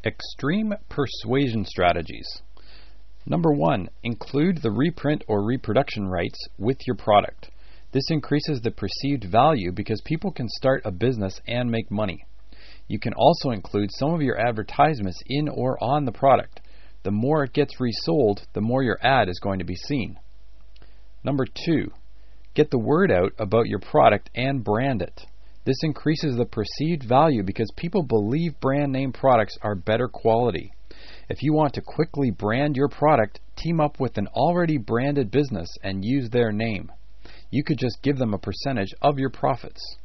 Extreme persuasion strategies. Number 1, include the reprint or reproduction rights with your product. This increases the perceived value because people can start a business and make money. You can also include some of your advertisements in or on the product. The more it gets resold, the more your ad is going to be seen. Number 2, get the word out about your product and brand it. This increases the perceived value because people believe brand name products are better quality. If you want to quickly brand your product, team up with an already branded business and use their name. You could just give them a percentage of your profits.